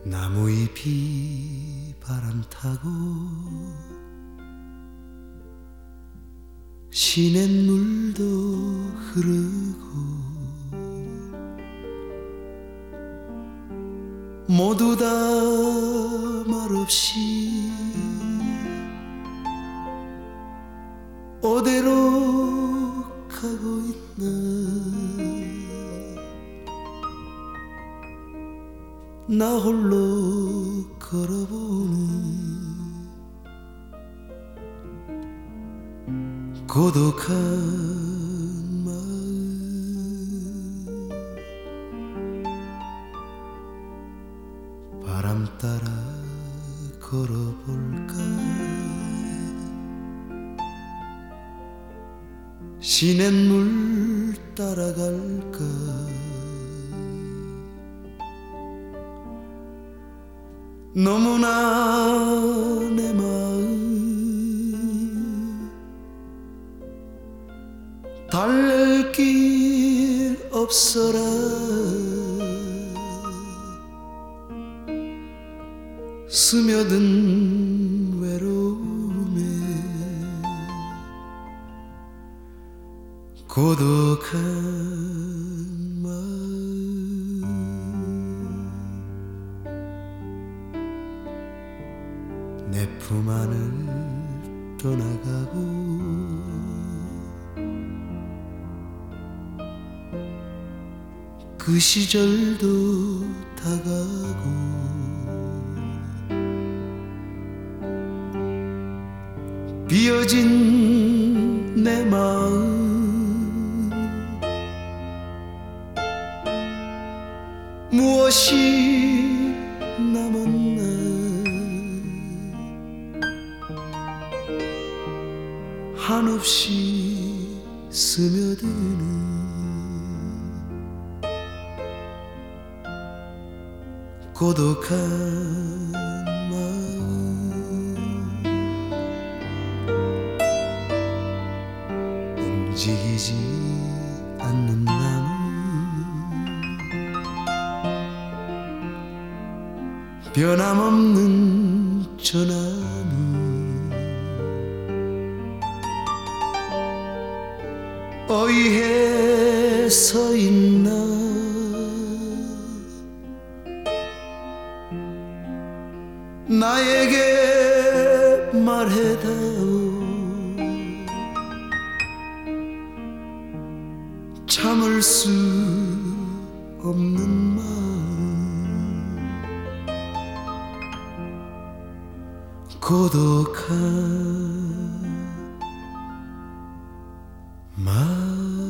나무잎이 바람 타고 시냇물도 흐르고 모두 다 말없이 어디로 가고 있나. 나 홀로 걸어보는 고독한 마음. 바람 따라 걸어볼까. 시냇물 따라갈까. 너무나 내 마음 달랠 길 없어라. 스며든 외로움에 고독한 마음. 내 품 안을 떠나가고 그 시절도 다가고 비어진 내 마음 무엇이 남았나. 한없이 스며드는 고독한 마음. 움직이지 않는 나무 변함없는 저 나무 어이해 서 있나. 나에게 말해다오. 참을 수 없는 마음 고독한 마음.